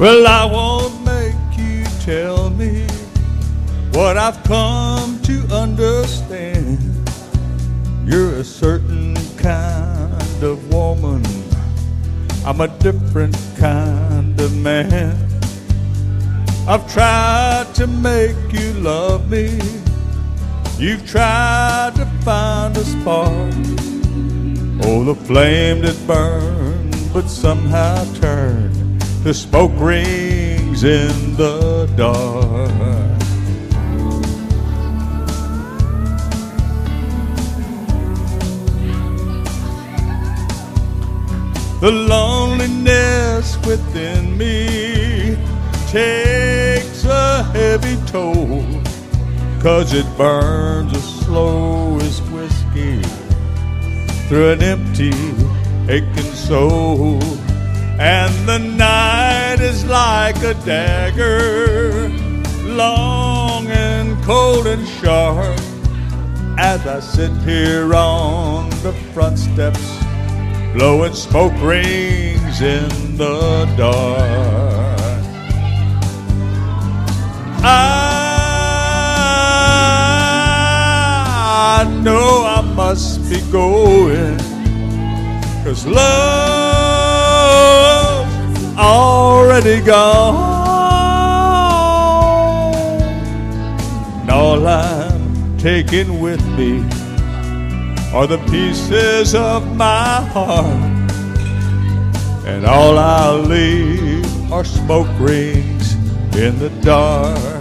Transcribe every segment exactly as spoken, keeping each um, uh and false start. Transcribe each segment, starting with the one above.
Well, I won't make you tell me what I've come to understand. You're a certain kind of woman, I'm a different kind of man. I've tried to make you love me, you've tried to find a spark. Oh, the flame that burned but somehow turned to smoke rings in the dark. The loneliness within me takes a heavy toll, 'cause it burns as slow as whiskey through an empty, aching soul. And the night is like a dagger, long and cold and sharp, as I sit here on the front steps, blowing smoke rings in the dark. I know I must be going, 'cause love's already gone. And all I'm taking with me are the pieces of my heart, and all I'll leave are smoke rings in the dark.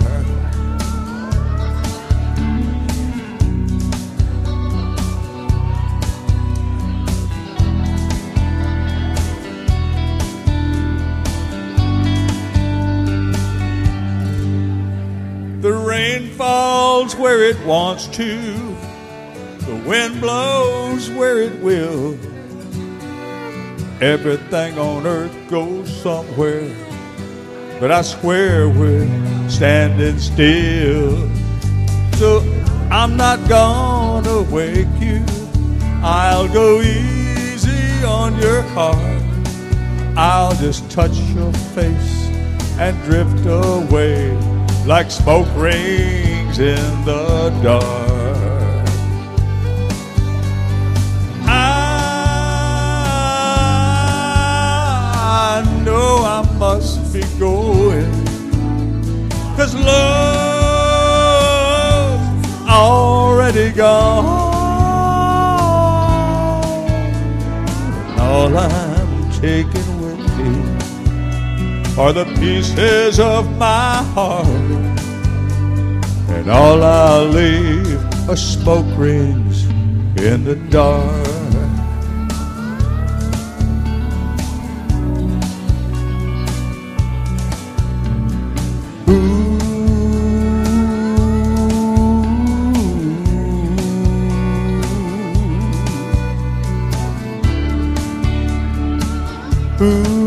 The rain falls where it wants to, the wind blows where it will. Everything on earth goes somewhere, but I swear we're standing still. So I'm not gonna wake you, I'll go easy on your heart. I'll just touch your face and drift away like smoke rings in the dark. I know I must be going, 'cause love's already gone. All I'm taking with me are the pieces of my heart, and all I'll leave are smoke rings in the dark. Ooh. Ooh.